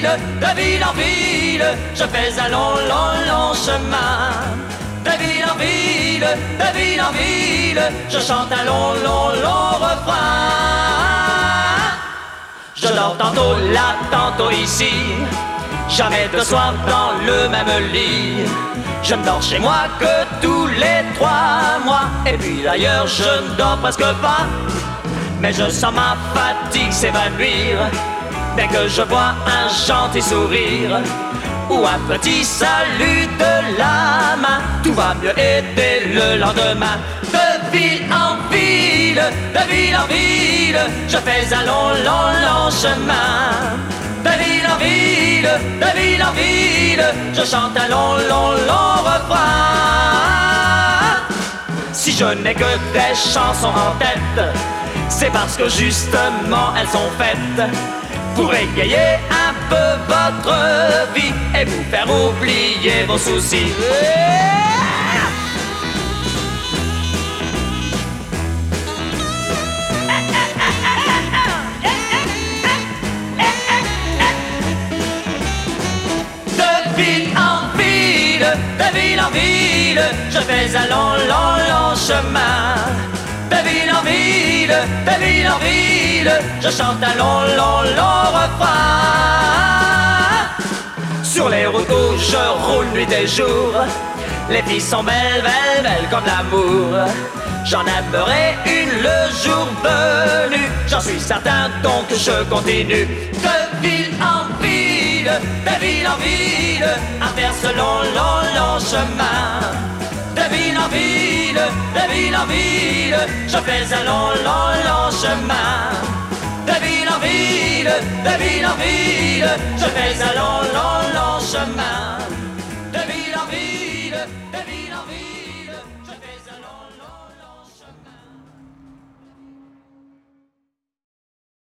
de ville en ville, je fais un long, long, long chemin. De ville en ville, de ville en ville, je chante un long, long, long refrain. Je dors tantôt là, tantôt ici, jamais de soir dans le même lit. Je ne dors chez moi que tous les 3 mois. Et puis d'ailleurs je ne dors presque pas, mais je sens ma fatigue s'évanouir dès que je vois un gentil sourire ou un petit salut de la main. Tout va mieux et dès le lendemain, de ville en ville, de ville en ville, je fais un long, long, long chemin. De ville en ville, de ville en ville, je chante un long, long, long refrain. Si je n'ai que des chansons en tête, c'est parce que justement elles sont faites pour égayer un peu votre vie et vous faire oublier vos soucis. De ville en ville, je fais un long, long, long chemin. De ville en ville, de ville en ville, je chante un long, long, long refrain. Sur les routes où je roule nuit et jour, les filles sont belles, belles, belles comme l'amour. J'en aimerai une le jour venu, j'en suis certain, donc je continue. De ville en ville, de ville en ville, à faire ce long, long, long chemin. De ville en ville, de ville en ville, je fais un long, long, long chemin. De ville en ville, de ville en ville, je fais un long, long, long chemin. De ville en ville, de ville en ville.